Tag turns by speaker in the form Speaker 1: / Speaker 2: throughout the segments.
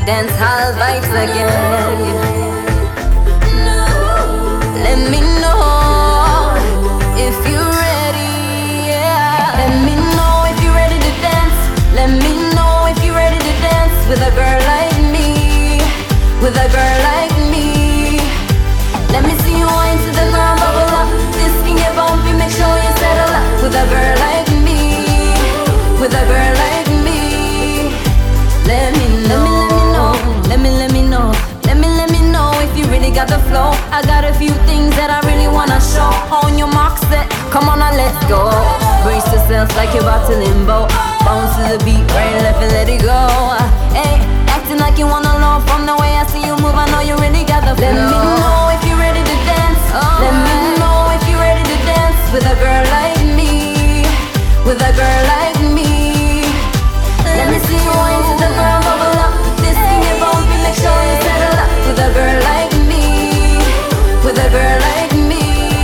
Speaker 1: dance hall vibes again. Let me know if you're ready, yeah. Let me know if you're ready to dance. Let me know if you're ready to dance with a girl like me, with a girl like me. Let me see you wind to the ground, bubble up. This can get bumpy, make sure you settle up with a girl like me, with a girl like me. Let me know, let me know. Let me know if you really got the flow. I got a few things that I really wanna show. On your mark set, come on now, let's go. Brace yourself like you're about to limbo. Bounce to the beat, right and left and let it go. Hey, acting like you wanna love from the way I see you move. I know you really got the flow. Let me know if you're ready to dance. Let me know if you're ready to dance with a girl like me, with a girl like me. Let me see you wind to the ground, bubble up. This thing get bumpy, make sure you settle up with a girl like me, with a girl like me.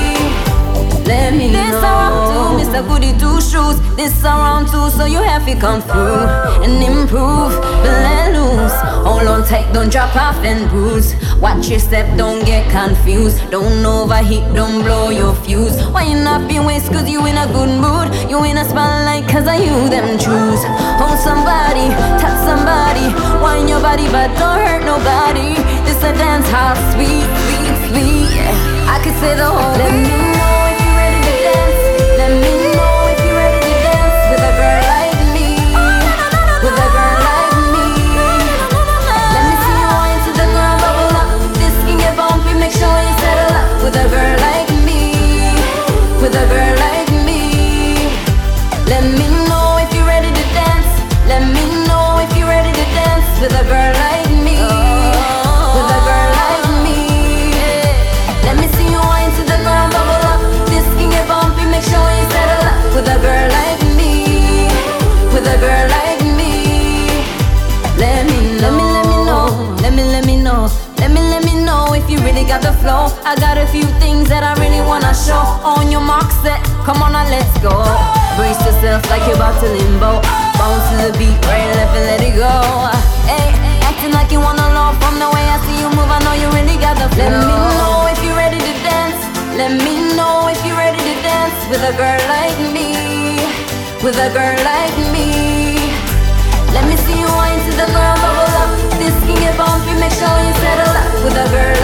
Speaker 1: Let me know. This around two, Mr. Goody Two Shoes. This around two, so you have to come through and improve, but let loose. Hold on tight, don't drop off and bruise. Watch your step, don't get confused. Don't overheat, don't blow your fuse. Wind up your waist, cause you in a good mood. You in a spotlight, cause I you them choose. Hold somebody, touch somebody. Wind your body, but don't hurt nobody. This a dance hall, sweet, sweet, sweet. I could say the whole. Let me know if you're ready to dance. Let me know if you're ready to dance with a girl like me, with a girl like me. Let me see you wind to the ground, bubble up. This can get bumpy, make sure you settle up with a girl like me, with a girl like me. Let me know if you're ready to dance. Let me know if you're ready to dance with a girl like me, with a girl like me. Let me see you wind to the ground, bubble up. This can get bumpy, make sure you settle up with a girl like me, with a girl like me. Let me know, let me know. Let me know if you really got the flow. I got a few things that I really wanna show. On your mark set, come on now, let's go. Brace yourself like you're about to limbo. Bounce to the beat, right and left and let it go. Hey, acting like you wanna love from the way I see you move. I know you really got the flow. Let me know if you're ready to dance. Let me know if you're ready to dance with a girl like me, with a girl like me. Let me see you wind to the ground, bubble up. This can get bumpy, make sure you settle up with a girl